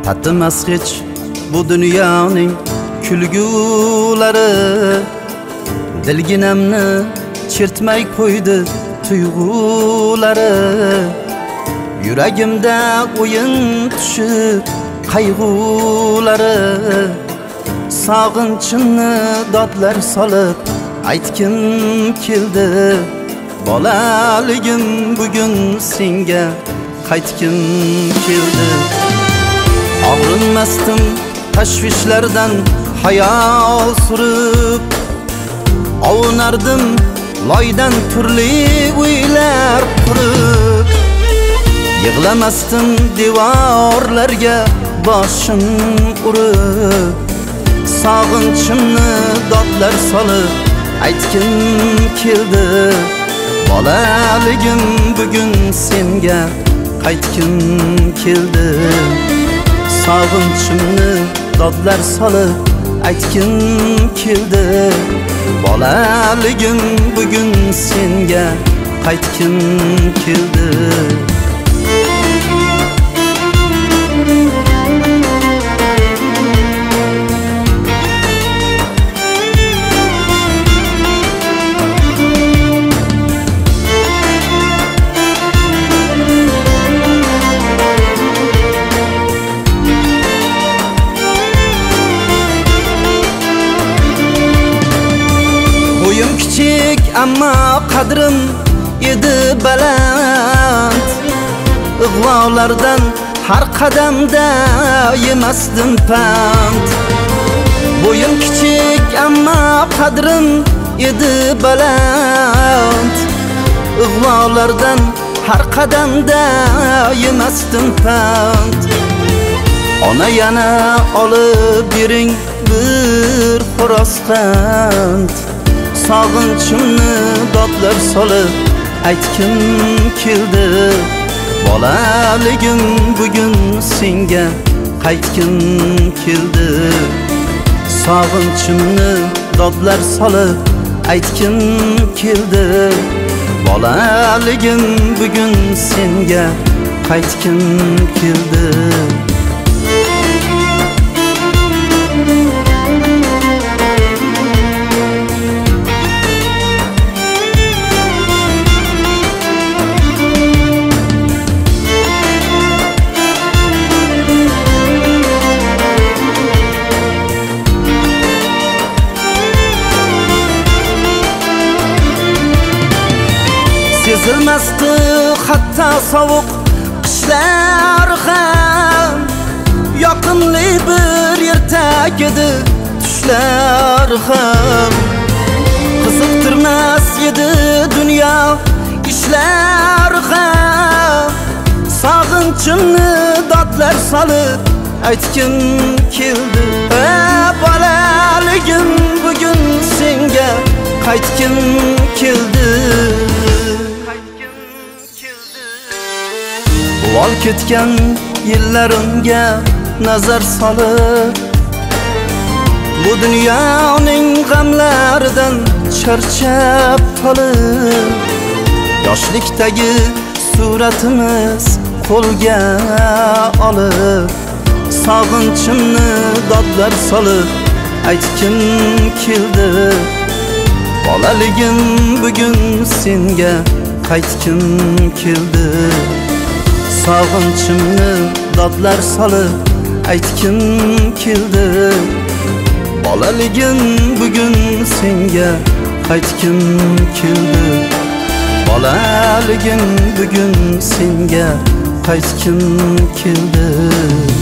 Tatimas hech bu dunyoning kulgulari, dilginamni chertmay qo'ydi tuyg'ulari. Yuragimda o'yin tushib qayg'ulari, sog'inchimni dodlar solib aytgim keldi. Bolaligim bugun senga qaytgim keldi. Og'rinmasdim tashvishlardan hayol surib, ovunardim loydan turli uylar qurib. Yig'lamasdim devorlarga boshim urib, sog'inchimni dodlar solib aytgim keldi. Bolaligim bugun senga qaytgim keldi. Sog'inchimni dodlar solib aytgim keldi. Bolaligim bugun senga qaytgim keldi. Boyum kichik ammo qadrim edi baland. Ig'volardan har qadamda yemasdim pand. Boyum kichik ammo qadrim edi baland. Ig'volardan har qadamda yemasdim pand. Ona yana olib bering bir xo'roz qand. Sog'inchimni dodlar solib aytgim keldi. Bolaligim bugun senga qaytgim keldi. Sog'inchimni dodlar solib aytgim keldi. Bolaligim bugun senga qaytgim keldi. Sezilmasdi hatto sovuq qishlar ham, yoqimli bir ertak edi tushlar ham. Qiziqtirmas edi dunyo ishlar ham, sog'inchimni dodlar solib aytgim keldi. Bolaligim bugun senga qaytgim keldi. Vol ketgan yillarimga nazar solib, bu dunyoning g'amlaridan charchab qolib, yoshlikdagi suratimiz qo'lga olib, sog'inchimni dodlar solib aytgim keldi. Bolaligim bugun senga qaytgim keldi. Sog'inchimni dodlar solib aytgim keldi. Bolaligim bugun senga qaytgim keldi. Bolaligim bugun senga qaytgim keldi.